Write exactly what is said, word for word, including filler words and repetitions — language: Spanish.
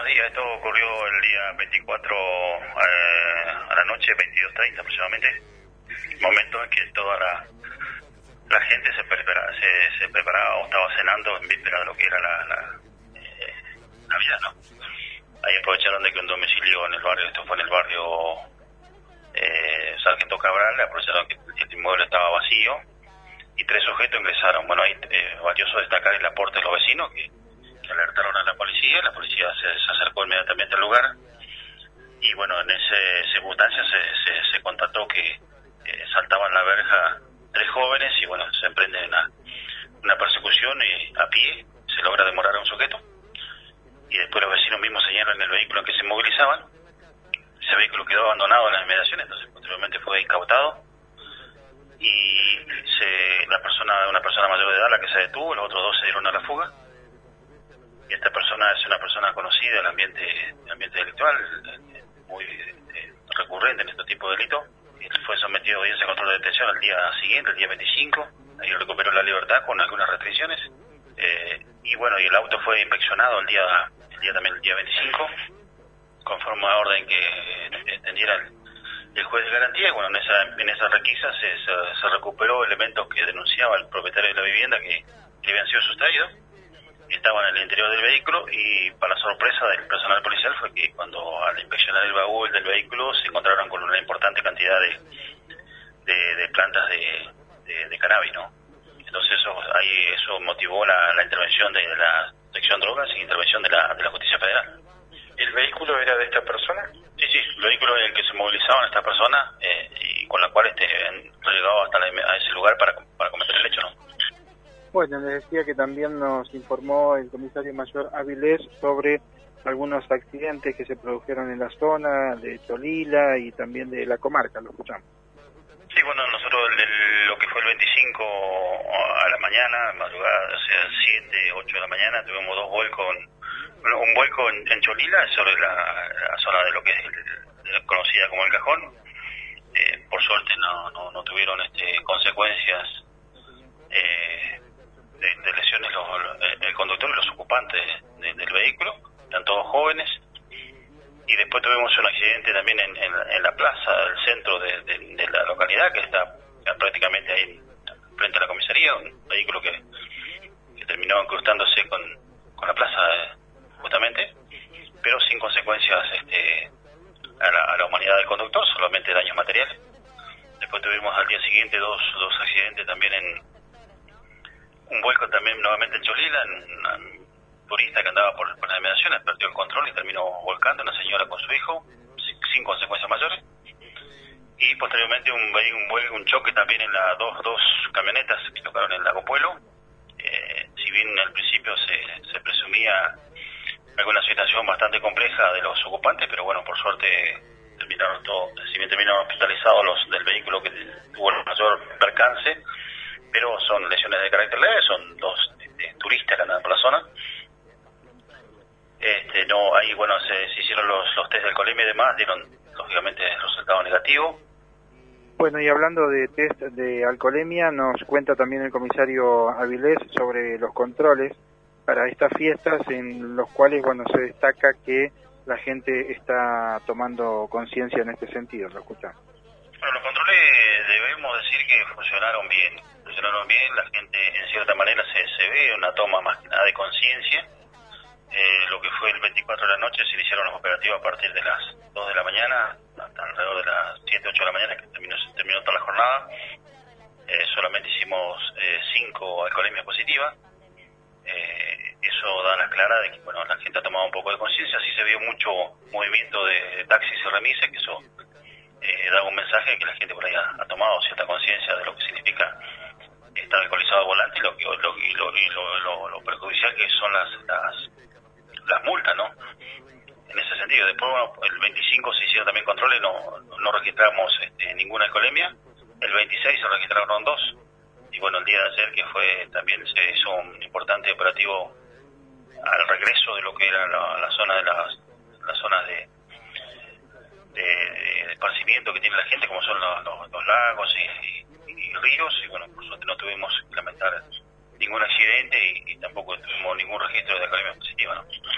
días. Esto ocurrió el día veinticuatro eh, a la noche, veintidós treinta aproximadamente. Momento en que toda la, la gente se, prepara, se, se preparaba o estaba cenando en víspera de lo que era la, la eh, Navidad, ¿no? Ahí aprovecharon de que un domicilio en el barrio, esto fue en el barrio eh, Sargento Cabral, aprovecharon que el inmueble estaba vacío y tres sujetos ingresaron. Bueno, ahí eh, valioso destacar el aporte de los vecinos que, que alertaron a la policía. La policía se, se acercó inmediatamente al lugar y bueno, en esa circunstancia se, se, se constató que eh, saltaban la verja tres jóvenes y bueno, se emprende una, una persecución y a pie se logra demorar a un sujeto y después los vecinos mismos señalan el vehículo en que se movilizaban. Ese vehículo quedó abandonado en las inmediaciones, entonces posteriormente fue incautado y se, la persona, una persona mayor de edad la que se detuvo, los otros dos se dieron a la fuga. Y esta persona es una persona conocida en el ambiente, en el ambiente delictual, muy eh, recurrente en este tipo de delitos. Fue sometido a audiencia de control de detención el día siguiente, el día veinticinco, ahí recuperó la libertad con algunas restricciones. Eh, y bueno, y el auto fue inspeccionado el día, el día también el día veinticinco, conforme a orden que extendiera el, el juez de garantía. Y bueno, en esa, en esa requisa se, se, se recuperó elementos que denunciaba el propietario de la vivienda que, que habían sido sustraídos. Estaban en el interior del vehículo y para sorpresa del personal policial fue que cuando al inspeccionar el baúl del vehículo se encontraron con una importante cantidad de, de, de plantas de, de, de cannabis, ¿no? Entonces eso ahí eso motivó la, la intervención de la sección drogas y intervención de la, de la Justicia Federal. ¿El vehículo era de esta persona? Sí, sí, el vehículo en el que se movilizaban esta persona eh, y con la cual este, han llegado hasta la, a ese lugar para, para cometer el hecho, ¿no? Bueno, les decía que también nos informó el comisario mayor Avilés sobre algunos accidentes que se produjeron en la zona de Cholila y también de la comarca, lo escuchamos. Sí, bueno, nosotros el, el, lo que fue el veinticinco a la mañana, madrugada, o sea, siete, ocho de la mañana, tuvimos dos vuelcos, un vuelco en, en Cholila, sobre la, la zona de lo que es el, conocida como El Cajón. Eh, por suerte no, no, no tuvieron este, consecuencias eh, De, de lesiones los, el conductor y los ocupantes de, del vehículo, eran todos jóvenes. Y después tuvimos un accidente también en, en, en la plaza del centro de, de, de la localidad, que está prácticamente ahí frente a la comisaría, un vehículo que, que terminó incrustándose con, con la plaza eh, justamente, pero sin consecuencias este, a, la, a la humanidad del conductor, solamente daños materiales. Después tuvimos al día siguiente dos, dos accidentes también en un vuelco también nuevamente en Cholila, una turista que andaba por, por las inmediaciones, perdió el control y terminó volcando una señora con su hijo, sin, sin consecuencias mayores. Y posteriormente un, un, vuelco, un choque también en las dos, dos camionetas que tocaron en Lago Puelo. Eh, si bien al principio se, se presumía alguna situación bastante compleja de los ocupantes, pero bueno, por suerte terminaron todo, si bien terminaron hospitalizados los del vehículo que tuvo el mayor percance, pero son lesiones de carácter leve, son dos este, turistas que andan por la zona. Este, no, ahí bueno, se, se hicieron los, los test de alcoholemia y demás, dieron lógicamente resultado negativo. Bueno, y hablando de test de alcoholemia, nos cuenta también el comisario Avilés sobre los controles para estas fiestas en los cuales, bueno, se destaca que la gente está tomando conciencia en este sentido, ¿lo escuchamos? Bueno, los controles debemos decir que funcionaron bien, funcionaron bien, la gente en cierta manera se, se ve una toma más que nada de conciencia. Eh, lo que fue el veinticuatro de la noche se iniciaron los operativos a partir de las dos de la mañana, hasta alrededor de las siete, ocho de la mañana, que terminó, terminó toda la jornada. Eh, solamente hicimos eh, cinco alcoholemias positivas. Eh, eso da la clara de que bueno, la gente ha tomado un poco de conciencia, sí se vio mucho movimiento de taxis y remises, que eso eh, da un mensaje de que la gente por ahí ha, ha tomado cierta conciencia de lo que significa estar alcoholizado al volante y lo, lo, lo, y lo, y lo, lo, lo perjudicial que son las, las, las multas, ¿no? En ese sentido. Después, bueno, el veinticinco se hicieron también controles, no, no registramos este, ninguna alcoholemia. El veintiséis se registraron dos. Y bueno, el día de ayer, que fue también se hizo un importante operativo al regreso de lo que era la, la zona de las, las zonas de, de, de esparcimiento que tiene la gente, como son los, los, los lagos y, y, y ríos. Y bueno, por suerte no tuvimos que lamentar ningún accidente y, y tampoco tuvimos ningún registro de alcoholemia positiva, ¿no?